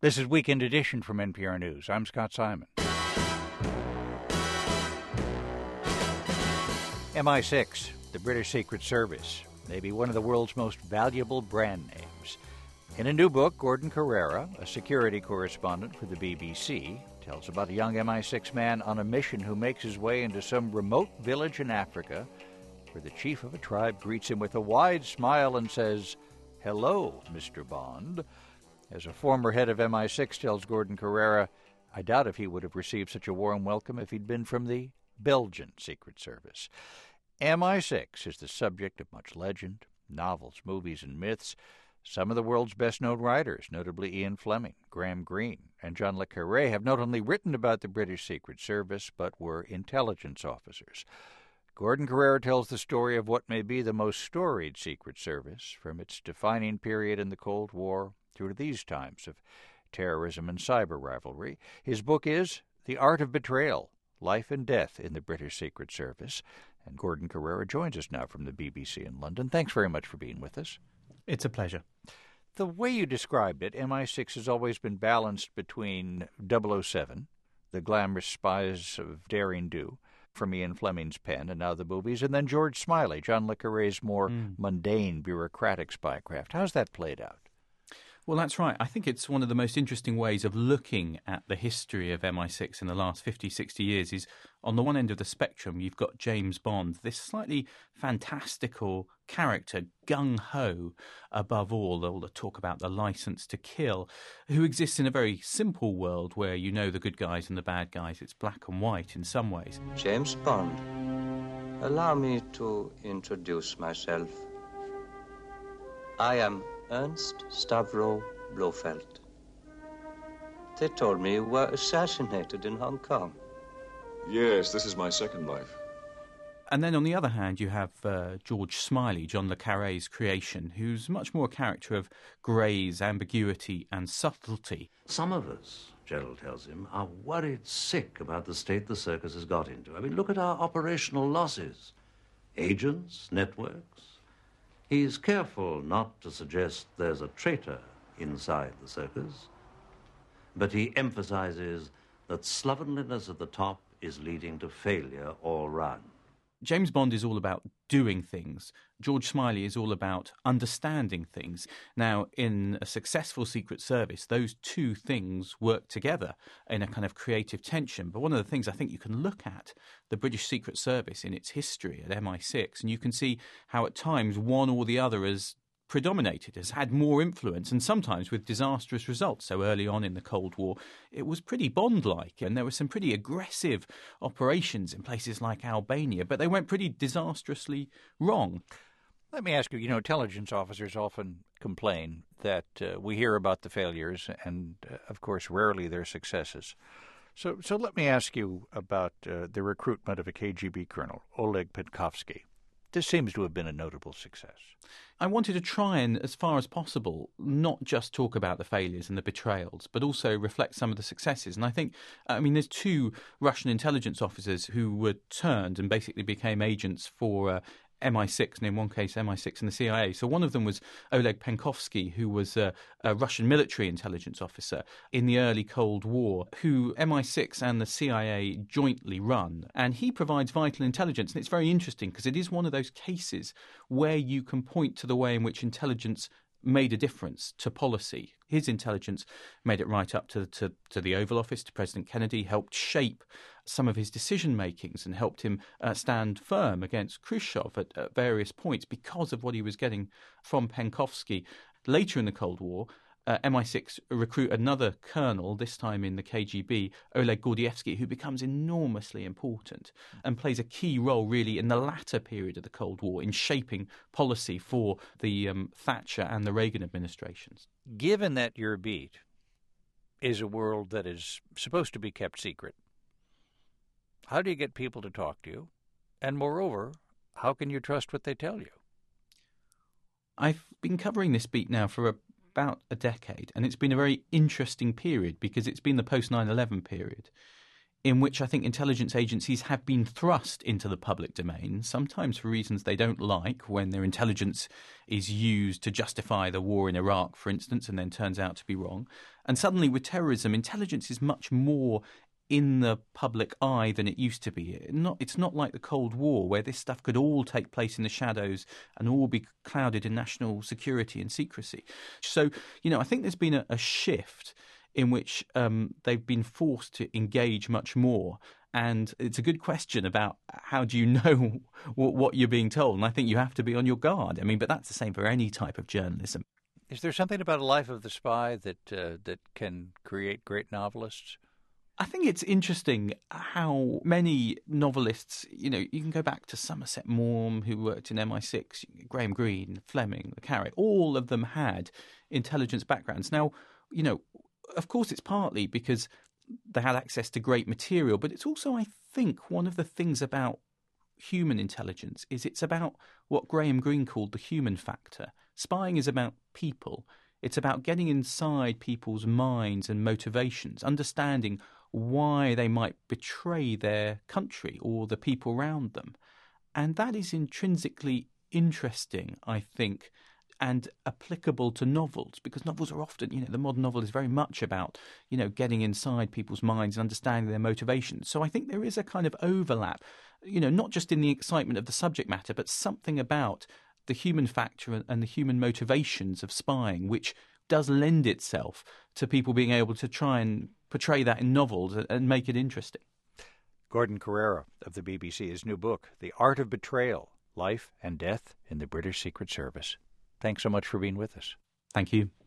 This is Weekend Edition from NPR News. I'm Scott Simon. MI6, the British Secret Service, may be one of the world's most valuable brand names. In a new book, Gordon Corera, a security correspondent for the BBC, tells about a young MI6 man on a mission who makes his way into some remote village in Africa, where the chief of a tribe greets him with a wide smile and says, "Hello, Mr. Bond." As a former head of MI6 tells Gordon Corera, I doubt if he would have received such a warm welcome if he'd been from the Belgian Secret Service. MI6 is the subject of much legend, novels, movies, and myths. Some of the world's best-known writers, notably Ian Fleming, Graham Greene, and John le Carré, have not only written about the British Secret Service, but were intelligence officers. Gordon Corera tells the story of what may be the most storied Secret Service, from its defining period in the Cold War through to these times of terrorism and cyber rivalry. His book is The Art of Betrayal, Life and Death in the British Secret Service. And Gordon Corera joins us now from the BBC in London. Thanks very much for being with us. It's a pleasure. The way you described it, MI6 has always been balanced between 007, the glamorous spies of Daring Do, from Ian Fleming's pen, and now the movies, and then George Smiley, John le Carré's more mundane, bureaucratic spycraft. How's that played out? Well, that's right. I think it's one of the most interesting ways of looking at the history of MI6 in the last 50, 60 years is on the one end of the spectrum, you've got James Bond, this slightly fantastical character, gung-ho above all the talk about the license to kill, who exists in a very simple world where you know the good guys and the bad guys. It's black and white in some ways. James Bond, allow me to introduce myself. I am Ernst Stavro Blofeld. They told me you were assassinated in Hong Kong. Yes, this is my second life. And then on the other hand, you have George Smiley, John le Carré's creation, who's much more a character of grays, ambiguity and subtlety. Some of us, Gerald tells him, are worried sick about the state the circus has got into. I mean, look at our operational losses. Agents, networks. He's careful not to suggest there's a traitor inside the circus, but he emphasizes that slovenliness at the top is leading to failure all round. James Bond is all about doing things. George Smiley is all about understanding things. Now, in a successful Secret Service, those two things work together in a kind of creative tension. But one of the things I think you can look at the British Secret Service in its history at MI6, and you can see how at times one or the other has predominated, has had more influence, and sometimes with disastrous results. So early on in the Cold War, it was pretty Bond-like, and there were some pretty aggressive operations in places like Albania, but they went pretty disastrously wrong. Let me ask you, intelligence officers often complain that we hear about the failures and, of course, rarely their successes. So let me ask you about the recruitment of a KGB colonel, Oleg Penkovsky. This seems to have been a notable success. I wanted to try and, as far as possible, not just talk about the failures and the betrayals, but also reflect some of the successes. And I think, there's two Russian intelligence officers who were turned and basically became agents for MI6, and in one case MI6 and the CIA. So one of them was Oleg Penkovsky, who was a Russian military intelligence officer in the early Cold War, who MI6 and the CIA jointly run. And he provides vital intelligence. And it's very interesting because it is one of those cases where you can point to the way in which intelligence made a difference to policy. His intelligence made it right up to the Oval Office, to President Kennedy, helped shape some of his decision-makings and helped him stand firm against Khrushchev at various points because of what he was getting from Penkovsky. Later in the Cold War, MI6 recruit another colonel, this time in the KGB, Oleg Gordievsky, who becomes enormously important and plays a key role really in the latter period of the Cold War in shaping policy for the Thatcher and the Reagan administrations. Given that your beat is a world that is supposed to be kept secret, how do you get people to talk to you? And moreover, how can you trust what they tell you? I've been covering this beat now for about a decade, and it's been a very interesting period because it's been the post 9/11 period. in which I think intelligence agencies have been thrust into the public domain, sometimes for reasons they don't like, when their intelligence is used to justify the war in Iraq, for instance, and then turns out to be wrong. And suddenly with terrorism, intelligence is much more in the public eye than it used to be. It's not like the Cold War, where this stuff could all take place in the shadows and all be clouded in national security and secrecy. So, I think there's been a shift in which they've been forced to engage much more. And it's a good question about how do you know what you're being told. And I think you have to be on your guard. But that's the same for any type of journalism. Is there something about a life of the spy that can create great novelists? I think it's interesting how many novelists, you can go back to Somerset Maugham, who worked in MI6, Graham Greene, Fleming, Le Carre, all of them had intelligence backgrounds. Now, of course, it's partly because they had access to great material, but it's also, I think, one of the things about human intelligence is it's about what Graham Greene called the human factor. Spying is about people. It's about getting inside people's minds and motivations, understanding why they might betray their country or the people around them. And that is intrinsically interesting, I think, and applicable to novels, because novels are often, the modern novel is very much about, getting inside people's minds and understanding their motivations. So I think there is a kind of overlap, not just in the excitement of the subject matter, but something about the human factor and the human motivations of spying, which does lend itself to people being able to try and portray that in novels and make it interesting. Gordon Corera of the BBC, his new book, The Art of Betrayal, Life and Death in the British Secret Service. Thanks so much for being with us. Thank you.